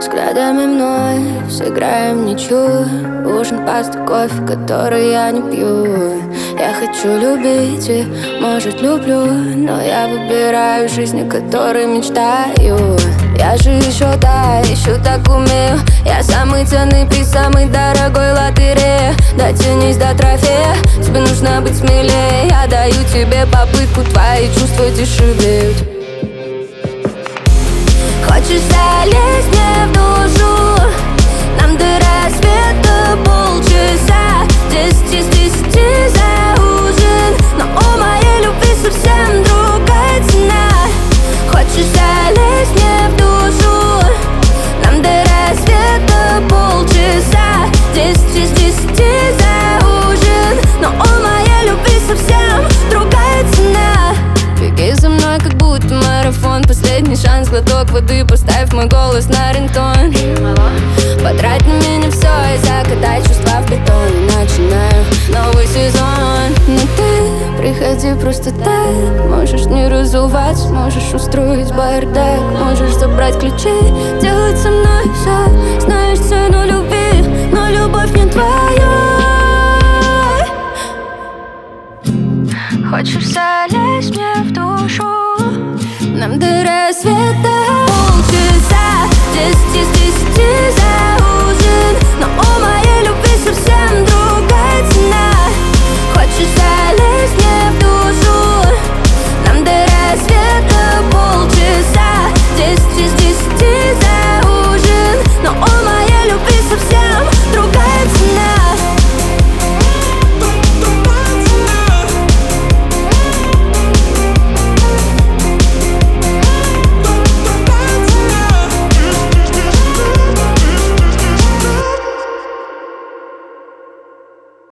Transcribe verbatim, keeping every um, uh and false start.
Взглядами мной сыграем ничью. Ужин, паста, кофе, который я не пью. Я хочу любить и, может, люблю, но я выбираю жизнь, о которой мечтаю. Я же еще, да, еще так умею. Я самый ценный приз, самый дорогой лотерея. Дотянись до трофея, тебе нужно быть смелее. Я даю тебе попытку, твои чувства дешевеют. Хочешь залезть мне в душу? Нам до рассвета полчаса. Десять из десяти за ужин, но у моей любви совсем другая цена. Хочешь залезть мне в душу? Нам до рассвета полчаса. Десять из десяти за ужин, но у моей любви совсем другая цена. Беги за мной, как будто марафон. Последний шанс, глоток воды. Поставь мой голос на рингтон. Потрать на меня все и закатай чувства в бетон. Начинаю новый сезон. Но ты приходи просто так. Можешь не разуваться, можешь устроить бардак. Можешь забрать ключи, делать со мной все. Знаешь цену любви, но любовь не твоя. Хочешь залезть мне в душу? Нам до рассвета